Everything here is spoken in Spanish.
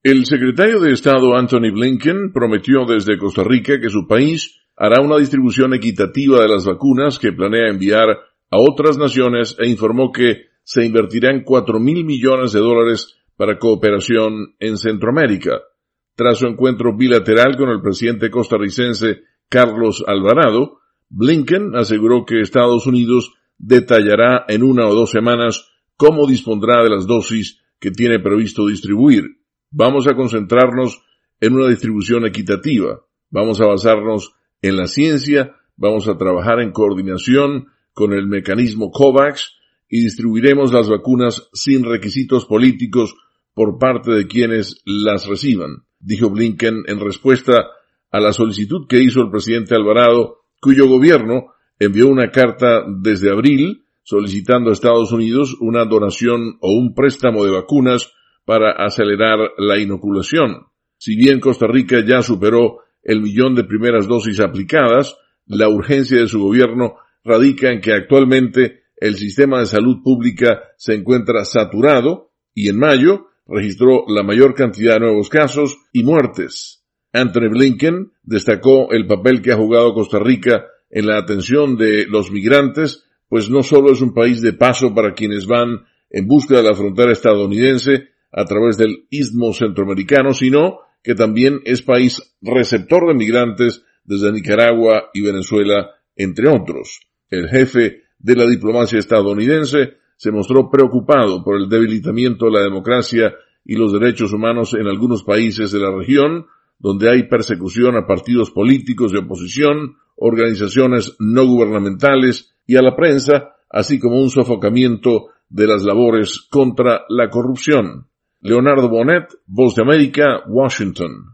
El secretario de Estado Antony Blinken prometió desde Costa Rica que su país hará una distribución equitativa de las vacunas que planea enviar a otras naciones e informó que se invertirán $4,000 millones para cooperación en Centroamérica. Tras su encuentro bilateral con el presidente costarricense Carlos Alvarado, Blinken aseguró que Estados Unidos detallará en 1 o 2 semanas cómo dispondrá de las dosis que tiene previsto distribuir. Vamos a concentrarnos en una distribución equitativa, vamos a basarnos en la ciencia, vamos a trabajar en coordinación con el mecanismo COVAX y distribuiremos las vacunas sin requisitos políticos por parte de quienes las reciban, dijo Blinken en respuesta a la solicitud que hizo el presidente Alvarado, cuyo gobierno envió una carta desde abril solicitando a Estados Unidos una donación o un préstamo de vacunas para acelerar la inoculación. Si bien Costa Rica ya superó el 1 millón de primeras dosis aplicadas, la urgencia de su gobierno radica en que actualmente el sistema de salud pública se encuentra saturado y en mayo registró la mayor cantidad de nuevos casos y muertes. Anthony Blinken destacó el papel que ha jugado Costa Rica en la atención de los migrantes, pues no solo es un país de paso para quienes van en busca de la frontera estadounidense a través del istmo centroamericano, sino que también es país receptor de migrantes desde Nicaragua y Venezuela, entre otros. El jefe de la diplomacia estadounidense se mostró preocupado por el debilitamiento de la democracia y los derechos humanos en algunos países de la región, donde hay persecución a partidos políticos de oposición, organizaciones no gubernamentales y a la prensa, así como un sofocamiento de las labores contra la corrupción. Leonardo Bonet, Voz de América, Washington.